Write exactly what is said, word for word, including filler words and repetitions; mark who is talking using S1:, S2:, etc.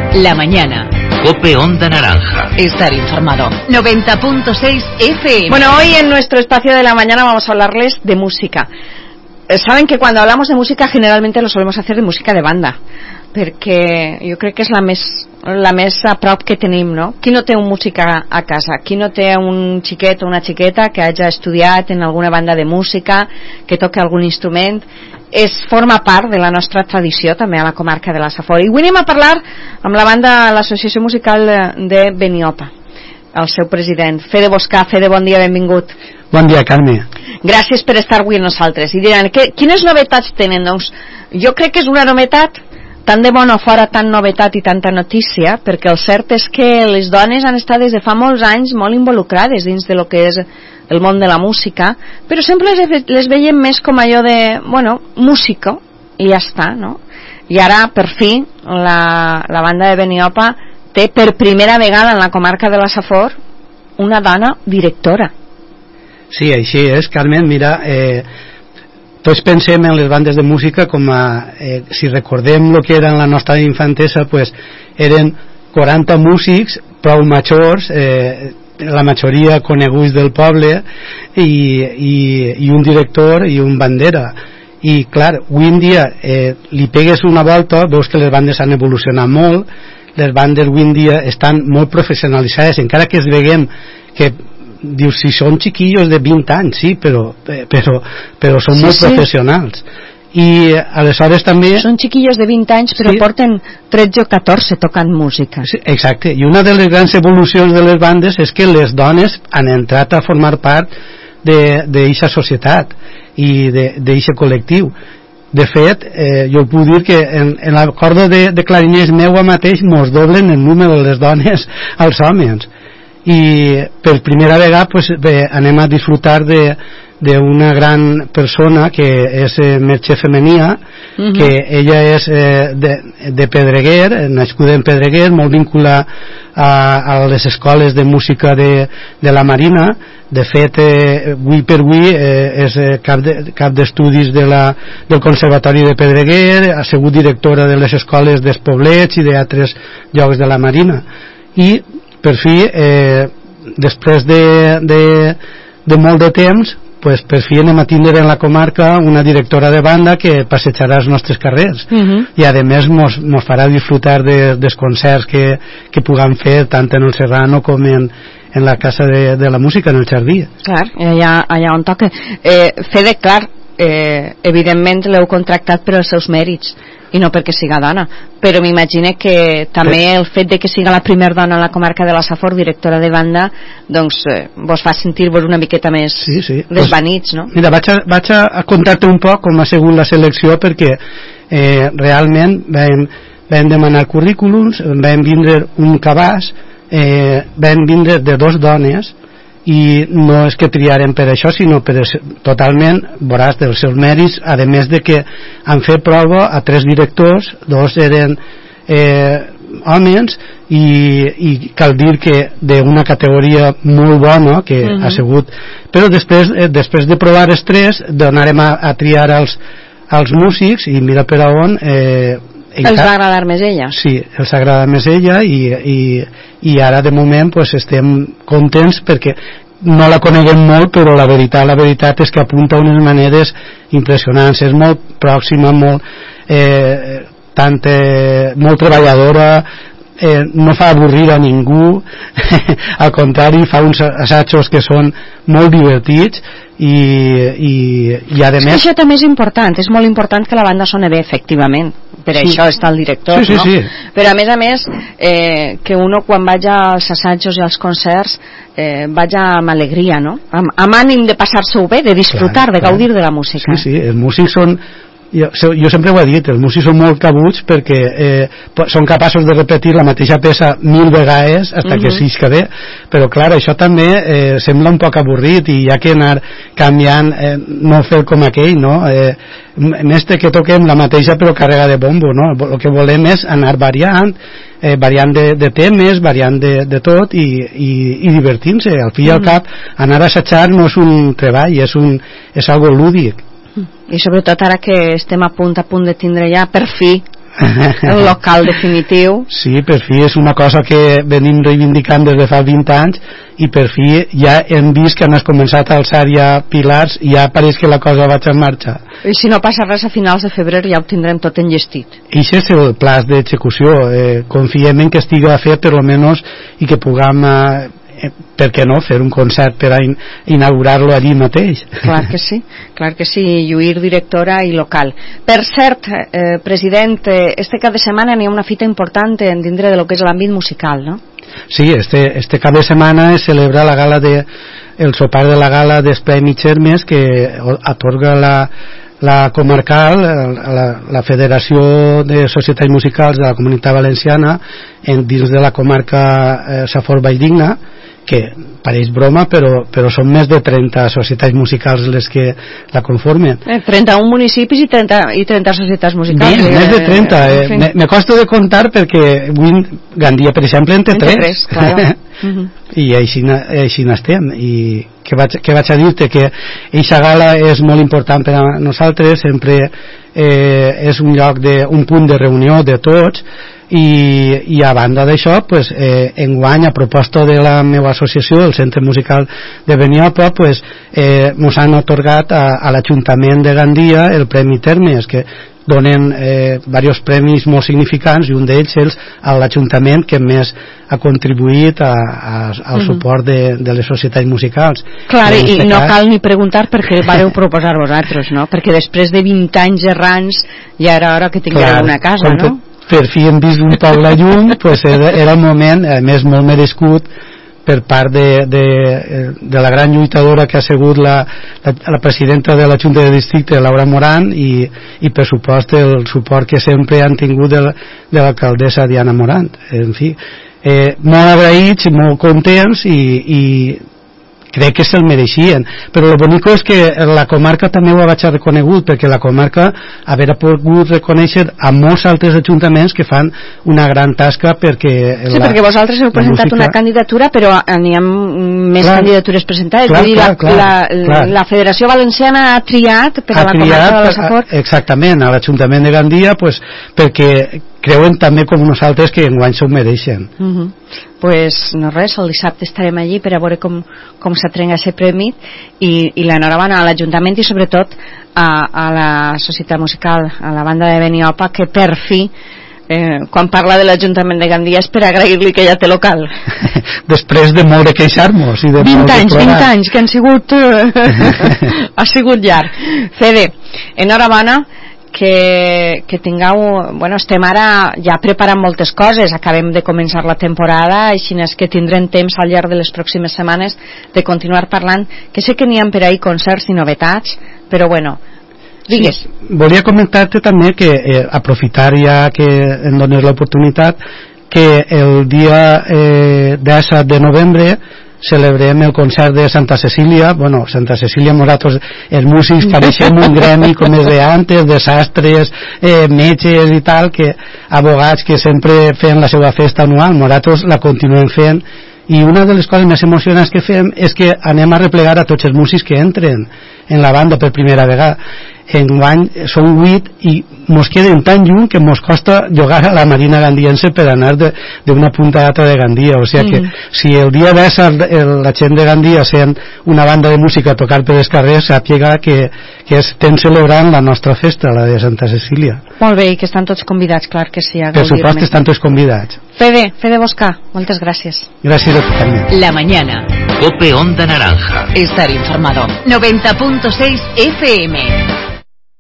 S1: La mañana.
S2: Cope Onda Naranja.
S1: Estar informado. noventa punto seis F M.
S3: Bueno, hoy en nuestro espacio de la mañana vamos a hablarles de música. Saben que cuando hablamos de música generalmente lo solemos hacer de música de banda, perquè jo crec que és la més, la més a prop que tenim, no? Qui no té un músic a, a casa? Qui no té un xiquet o una xiqueta que hagi estudiat en alguna banda de música, que toque algun instrument? És, forma part de la nostra tradició també a la comarca de la Safor. I avui anem a parlar amb la banda, l'Associació Musical de Beniopa, el seu president, Fede Boscà. Fede, bon dia, benvingut.
S4: Bon dia, Carme.
S3: Gràcies per estar avui amb nosaltres. I diran, que, quines novetats tenen? Doncs jo crec que és una novetat, tant de bona fora, tant novetat i tanta notícia, perquè el cert és que les dones han estat des de fa molts anys molt involucrades dins de lo que és el món de la música, però sempre les, les veiem més com allò de, bueno, músico, i ja està, no? I ara, per fi, la, la banda de Beniopa té per primera vegada en la comarca de la Safor una dona directora.
S4: Sí, així és, Carmen. Mira, eh, tots pensem en les bandes de música com a, eh, si recordem el que era en la nostra infantesa, pues, eren quaranta músics prou majors, eh, la majoria coneguts del poble, i, i, i un director i un bandera. I clar, avui en dia eh, li pegues una volta, veus que les bandes han evolucionat molt, les bandes avui en dia estan molt professionalitzades, encara que es veiem que dius, si són xiquillos de vint anys, sí, però, però, però són sí, molt sí. professionals. I aleshores també...
S3: Són xiquillos de vint anys, però sí. porten tretze o catorze tocant música.
S4: Sí, exacte, i una de les grans evolucions de les bandes és que les dones han entrat a formar part d'eixa societat i d'eixe col·lectiu. De fet, eh, jo puc dir que en, en la corda de, de clariners meua mateix mos doblen el número de les dones als homes. I per primera vegada pues, bé, anem a disfrutar de d'una gran persona que és eh, Mercè Femenia, uh-huh. que ella és eh, de, de Pedreguer, nascuda en Pedreguer, molt vinculada a, a les escoles de música de, de la Marina. De fet, eh, avui per avui eh, és eh, cap, de, cap d'estudis de la, del Conservatori de Pedreguer, ha sigut directora de les escoles dels Poblets i d'altres llocs de la Marina. I per fi, eh, després de, de, de molt de temps, pues, per fi anem a tindre en la comarca una directora de banda que passejarà els nostres carrers, uh-huh. i a més mos, mos farà disfrutar de, dels concerts que, que puguem fer tant en el Serrano com en, en la Casa de, de la Música, en el Jardí.
S3: Clar, allà, allà on toca. Eh, Fede, clar, eh, evidentment l'heu contractat per als seus mèrits i no perquè siga dona, però m'imagine que també el fet de que siga la primera dona en la comarca de la Safor, directora de banda, doncs eh, vos fa sentir-vos una miqueta més sí, sí. desvanits, no?
S4: Mira, vaig a, vaig a contar-te un poc com ha sigut la selecció, perquè eh, realment vam, vam demanar currículums, vam vindre un cabàs, eh, vam vindre de dos dones, i no és que triaren per això, sinó per totalment, veuràs, dels seus mèrits, a més de que han fet prova a tres directors, dos eren eh, homes, i, i cal dir que d'una categoria molt bona que uh-huh. ha sigut, però després, eh, després de provar els tres donarem a, a triar els, els músics, i mira per a on eh,
S3: els va agradar més ella.
S4: Sí, els agrada més ella, i, i, i ara de moment pues, estem contents perquè no la coneguem molt, però la veritat la veritat és que apunta unes maneres impressionants, és molt pròxima, molt, eh, tant, eh, molt treballadora, eh, no fa avorrir a ningú, al contrari, fa uns assajos que són molt divertits, i, i, i a més...
S3: Això també és important, és molt important que la banda soni bé, efectivament, per sí. això està el director,
S4: sí, sí,
S3: no?
S4: Sí.
S3: Però a més a més, eh, que uno quan vaig als assajos i als concerts eh, vaig amb alegria, no? Amb, amb ànim de passar-se-ho bé, de disfrutar, clar, de gaudir clar. de la música.
S4: Sí, sí, els músics són... Jo, jo sempre ho he dit, els músics són molt cabuts perquè eh, són capaços de repetir la mateixa peça mil vegades fins uh-huh. que s'isca bé, però clar, això també eh, sembla un poc avorrit i hi ha que anar canviant, eh, no fer com aquell, no? Eh, més que toquem la mateixa però càrrega de bombo, no? El que volem és anar variant, eh, variant de, de temes, variant de, de tot i, i, i divertint-se. Al fi i al cap, anar a assajar no és un treball, és, un, és algo lúdic.
S3: I sobretot ara que estem a punt a punt de tindre ja per fi el local definitiu.
S4: Sí, per fi és una cosa que venim reivindicant des de fa vint anys i per fi ja hem vist que han començat a alçar ja pilars i ja pareix que la cosa va en marxa.
S3: I si no passa res a finals de febrer ja ho tindrem tot enllestit.
S4: I això és el pla d'execució. Eh, confiem en que estigui a fer per almenys i que puguem eh, per què no, fer un concert per a in inaugurar-lo allí mateix.
S3: Clar que sí, clar que sí, lluir directora i local. Per cert, eh, president, eh, este cap de setmana n'hi ha una fita important en dintre de lo que és l'àmbit musical, no?
S4: Sí, este, este cap de setmana es celebra la gala de, el sopar de la gala dels Premis Hermes que atorga la la comarcal, la, la Federació de Societats Musicals de la Comunitat Valenciana en, dins de la comarca eh, Safor Valldigna, que pareix broma, però, però són més de trenta societats musicals les que la conformen.
S3: Eh, trenta-un municipis i trenta, i trenta societats musicals.
S4: Més,
S3: eh,
S4: més de trenta. Eh, eh, me, me costa de comptar perquè avui Gandia, per exemple, en té tres.
S3: Claro. uh -huh.
S4: I així, així n'estem. I què vaig, què vaig a dir-te? Que eixa gala és molt important per a nosaltres, sempre eh, és un lloc de, un punt de reunió de tots. I, i a banda d'això pues, eh, enguany a proposta de la meva associació, el Centre Musical de Beniopa, pues, eh, mos han atorgat a, a l'Ajuntament de Gandia el Premi Termes, que donen eh, diversos premis molt significants i un d'ells és a l'Ajuntament que més ha contribuït a, a, al mm-hmm. suport de, de les societats musicals.
S3: Clar, i no cas... cal ni preguntar perquè vareu proposar vosaltres, no? Perquè després de vint anys errants ja era hora que tingueu
S4: Clar,
S3: una casa, no?
S4: Per fi hem vist un poc la llum, pues era, era el moment, a més molt merescut per part de, de, de la gran lluitadora que ha sigut la, la, la presidenta de la Junta de Districte, Laura Moran, i, i per supost el suport que sempre han tingut de, de l'alcaldessa Diana Morant. En fi, eh, molt agraïts, molt contents i, i crec que se'l mereixien, però el bonic és que la comarca també ho ha vaig reconegut, perquè la comarca haver pogut reconèixer a molts altres ajuntaments que fan una gran tasca perquè
S3: sí,
S4: la,
S3: perquè vosaltres heu presentat música... una candidatura, però n'hi ha més clar, candidatures presentades, clar, dir, clar, clar, la, la, la Federació Valenciana ha triat per
S4: ha
S3: a la
S4: triat,
S3: comarca de la Safor
S4: exactament, a l'Ajuntament de Gandia pues, perquè creuen també com nosaltres que enguany s'ho mereixen.
S3: uh -huh. Pues no res, el dissabte estarem allí per a veure com, com s'atrenga aquest premi i, i l'enhorabona a l'Ajuntament i sobretot a, a la societat musical, a la banda de Beniopa, que per fi eh, quan parla de l'Ajuntament de Gandia és per agrair-li que ja té local.
S4: Després de molt de queixar-nos i de
S3: vint
S4: molt
S3: anys,
S4: de
S3: vint anys que han sigut ha sigut llarg. Fede, enhorabona, que, que tingueu, bueno, estem ara ja preparant moltes coses, acabem de començar la temporada, així és que tindrem temps al llarg de les pròximes setmanes de continuar parlant, que sé que n'hi ha per ahí concerts i novetats, però bueno, digues.
S4: Sí, volia comentar-te també que eh, aprofitar ja que em dones l'oportunitat que el dia eh, disset de novembre celebrem el concert de Santa Cecília. Bueno, Santa Cecília, nosaltres els músics pareixem un gremi com és d'antes, de sastres, eh, metges i tal, que abogats que sempre feien la seva festa anual, nosaltres la continuem fent, i una de les coses més emocionants que fem és que anem a replegar a tots els músics que entren en la banda per primera vegada. Enguany són vuit i mos queden tan lluny que mos costa llogar a la Marina Gandiense per anar d'una punta a l'altra de Gandia, o sigui que mm. si el dia de la gent de Gandia sent una banda de música a tocar per els carrers, sàpiga que, que estem celebrant la nostra festa, la de Santa Cecília.
S3: Molt bé, i que estan tots convidats, clar que sí, a
S4: per supost estan tots convidats.
S3: Fede, Fede Boscà, moltes gràcies.
S4: Gràcies a tu també.
S1: La mañana.
S2: Cope Onda Naranja.
S1: Estar informado. noventa punto seis F M.